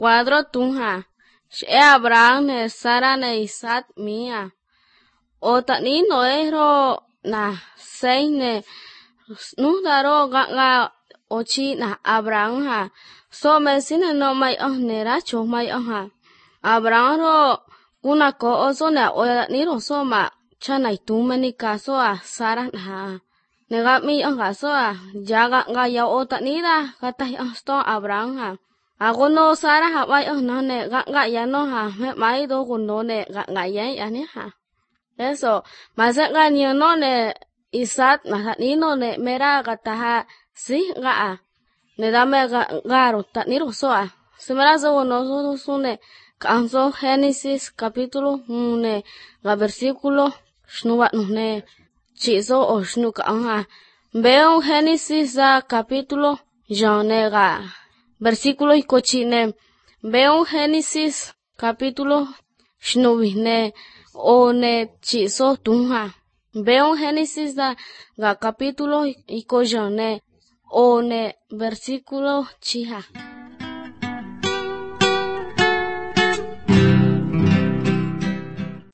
cuadro tunja, she Abraham ne Sara ne Isaac mía, o tani noero na seis ne, nudaro ganga ochi na Abraham ha, so me sine no mai nera cho mai ha, Abraham ro kuna ko oso ne oya ni ro so ma chana itumeni kaso a Sara ha. Nega mi so a jaga nga ya ota nida kata sto Abraham ha. Ako no Sara ha bai no ne ga ya no ha me mai do kuno ne ga ya ni ha. Eso masa ga ni no ne Isaac masa ni no ne mera kata ha si ga a. Ne da me ga ro ta ni ro so a. Semera so no so ne canso Génesis capítulo 1 ga versículo shnuwa ne chizo o shnuka anja. Veo Génesis capítulo Jonega. Versículo y cochine. Veo Génesis capítulo shnubine o ne chizo tunja. Veo Génesis ga capítulo y cochine o ne versículo chija.